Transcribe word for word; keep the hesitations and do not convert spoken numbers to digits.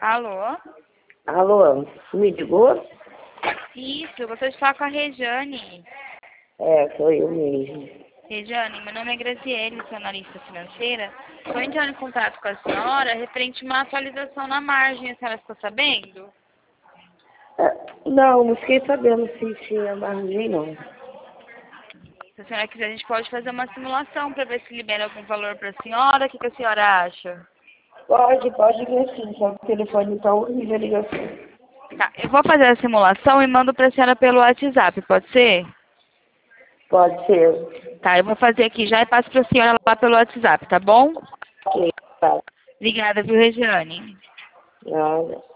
Alô? Alô, me ligou? Isso, eu gostaria de falar com a Rejane. É, sou eu mesmo. Rejane, meu nome é Graziele, sou analista financeira. Estou entrando em contato com a senhora referente a uma atualização na margem. A senhora ficou sabendo? É, não, não fiquei sabendo se tinha margem, não. Se a senhora quiser, a gente pode fazer uma simulação para ver se libera algum valor para a senhora. O que, que a senhora acha? Pode, pode ver sim, só que o telefone está horrível a ligação. Tá, eu vou fazer a simulação e mando para a senhora pelo WhatsApp, pode ser? Pode ser. Tá, eu vou fazer aqui já e passo para a senhora lá pelo WhatsApp, tá bom? Ok, tá. Obrigada, viu, Rejane? Nada.